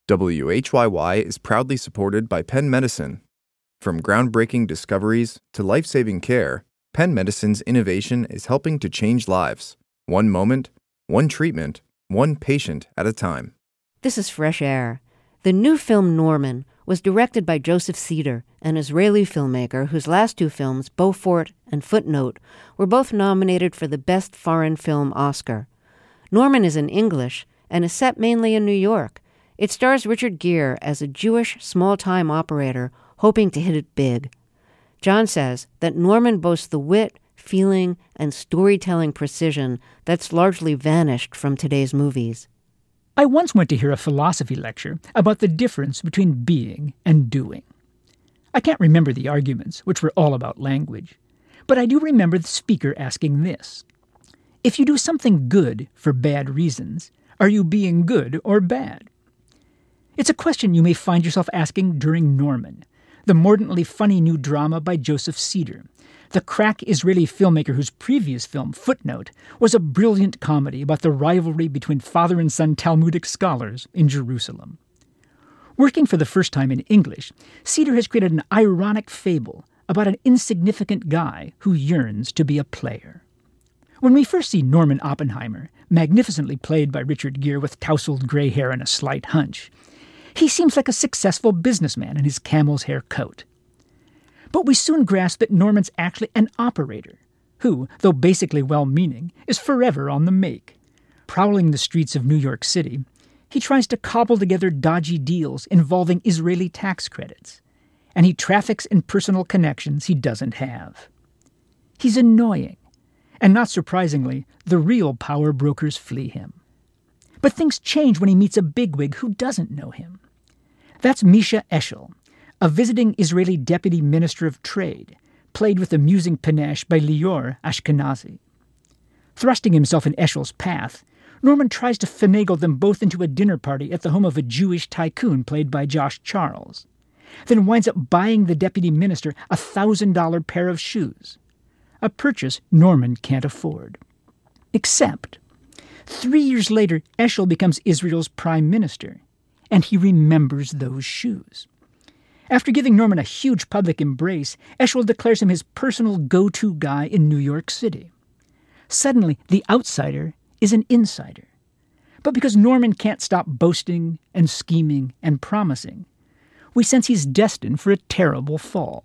WHYY is proudly supported by Penn Medicine. From groundbreaking discoveries to life-saving care, Penn Medicine's innovation is helping to change lives. One moment, one treatment, one patient at a time. This is Fresh Air. The new film Norman was directed by Joseph Cedar, an Israeli filmmaker whose last two films, Beaufort and Footnote, were both nominated for the Best Foreign Film Oscar. Norman is in English and is set mainly in New York. It stars Richard Gere as a Jewish small-time operator hoping to hit it big. John says that Norman boasts the wit, feeling, and storytelling precision that's largely vanished from today's movies. I once went to hear a philosophy lecture about the difference between being and doing. I can't remember the arguments, which were all about language, but I do remember the speaker asking this: if you do something good for bad reasons, are you being good or bad? It's a question you may find yourself asking during Norman, the mordantly funny new drama by Joseph Cedar, the crack Israeli filmmaker whose previous film, Footnote, was a brilliant comedy about the rivalry between father and son Talmudic scholars in Jerusalem. Working for the first time in English, Cedar has created an ironic fable about an insignificant guy who yearns to be a player. When we first see Norman Oppenheimer, magnificently played by Richard Gere with tousled gray hair and a slight hunch, he seems like a successful businessman in his camel's hair coat. But we soon grasp that Norman's actually an operator, who, though basically well-meaning, is forever on the make. Prowling the streets of New York City, he tries to cobble together dodgy deals involving Israeli tax credits, and he traffics in personal connections he doesn't have. He's annoying, and not surprisingly, the real power brokers flee him. But things change when he meets a bigwig who doesn't know him. That's Misha Eshel, a visiting Israeli deputy minister of trade, played with amusing panache by Lior Ashkenazi. Thrusting himself in Eshel's path, Norman tries to finagle them both into a dinner party at the home of a Jewish tycoon played by Josh Charles, then winds up buying the deputy minister a $1,000 pair of shoes, a purchase Norman can't afford. Except 3 years later, Eshel becomes Israel's prime minister, and he remembers those shoes. After giving Norman a huge public embrace, Eshel declares him his personal go-to guy in New York City. Suddenly, the outsider is an insider. But because Norman can't stop boasting and scheming and promising, we sense he's destined for a terrible fall.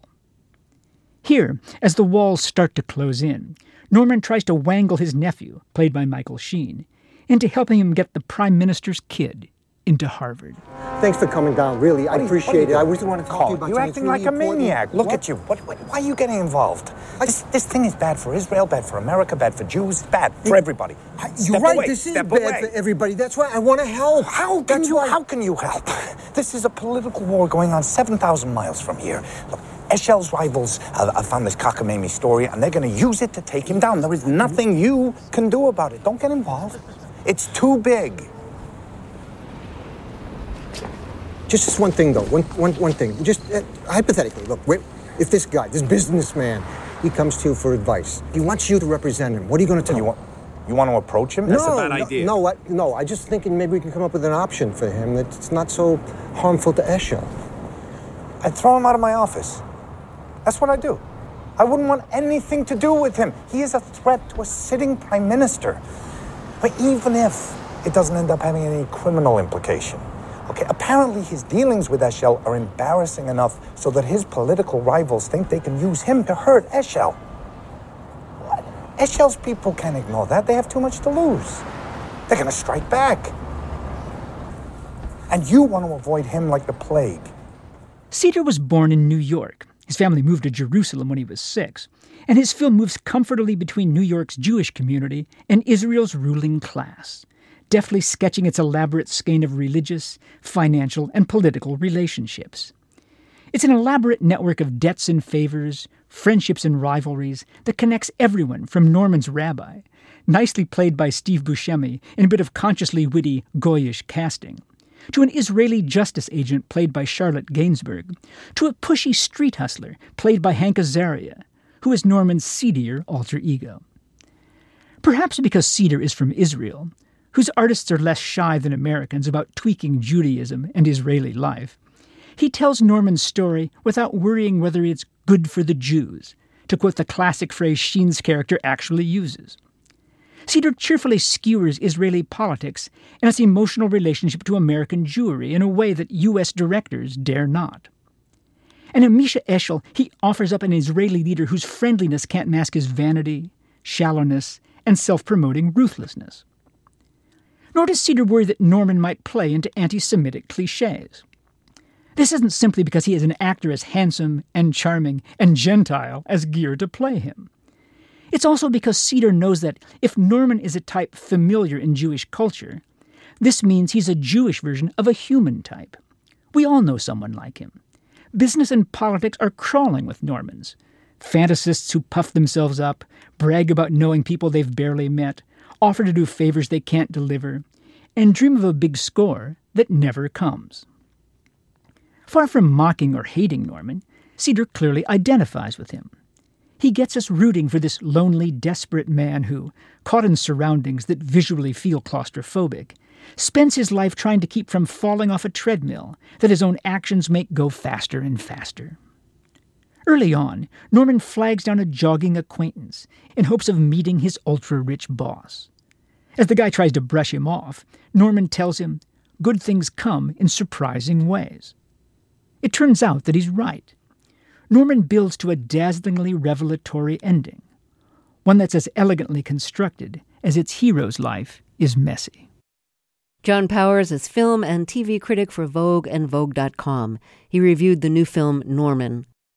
Here, as the walls start to close in, Norman tries to wangle his nephew, played by Michael Sheen, into helping him get the Prime Minister's kid into Harvard. Thanks for coming down, really. I appreciate it. I really want to talk to you about You're acting like a maniac. Look at you. Why are you getting involved? This thing is bad for Israel, bad for America, bad for Jews, bad for everybody. You're right. This is bad for everybody. That's why I want to help. How can you help? This is a political war going on 7,000 miles from here. Look, Eshel's rivals have found this cockamamie story, and they're going to use it to take him down. There is nothing you can do about it. Don't get involved. It's too big. Just one thing, though. One thing. Just hypothetically, look, if this guy, this businessman, he comes to you for advice, he wants you to represent him, what are you going to tell him? You want to approach him? That's a bad idea. No, I just thinking maybe we can come up with an option for him that's not so harmful to Eshel. I'd throw him out of my office. That's what I do. I wouldn't want anything to do with him. He is a threat to a sitting prime minister. But even if it doesn't end up having any criminal implication, okay, apparently his dealings with Eshel are embarrassing enough so that his political rivals think they can use him to hurt Eshel. What? Eshel's people can't ignore that. They have too much to lose. They're going to strike back. And you want to avoid him like the plague. Cedar was born in New York. His family moved to Jerusalem when he was 6, and his film moves comfortably between New York's Jewish community and Israel's ruling class, deftly sketching its elaborate skein of religious, financial, and political relationships. It's an elaborate network of debts and favors, friendships and rivalries that connects everyone from Norman's rabbi, nicely played by Steve Buscemi in a bit of consciously witty, Goyish casting, to an Israeli justice agent played by Charlotte Gainsbourg, to a pushy street hustler played by Hank Azaria, who is Norman's seedier alter ego. Perhaps because Cedar is from Israel, whose artists are less shy than Americans about tweaking Judaism and Israeli life, he tells Norman's story without worrying whether it's good for the Jews, to quote the classic phrase Sheen's character actually uses. Cedar cheerfully skewers Israeli politics and its emotional relationship to American Jewry in a way that U.S. directors dare not. And in Misha Eshel, he offers up an Israeli leader whose friendliness can't mask his vanity, shallowness, and self-promoting ruthlessness. Nor does Cedar worry that Norman might play into anti-Semitic cliches. This isn't simply because he is an actor as handsome and charming and Gentile as Gere to play him. It's also because Cedar knows that if Norman is a type familiar in Jewish culture, this means he's a Jewish version of a human type. We all know someone like him. Business and politics are crawling with Normans. Fantasists who puff themselves up, brag about knowing people they've barely met, offer to do favors they can't deliver, and dream of a big score that never comes. Far from mocking or hating Norman, Cedar clearly identifies with him. He gets us rooting for this lonely, desperate man who, caught in surroundings that visually feel claustrophobic, spends his life trying to keep from falling off a treadmill that his own actions make go faster and faster. Early on, Norman flags down a jogging acquaintance in hopes of meeting his ultra-rich boss. As the guy tries to brush him off, Norman tells him, good things come in surprising ways. It turns out that he's right. Norman builds to a dazzlingly revelatory ending, one that's as elegantly constructed as its hero's life is messy. John Powers is film and TV critic for Vogue and Vogue.com. He reviewed the new film Norman.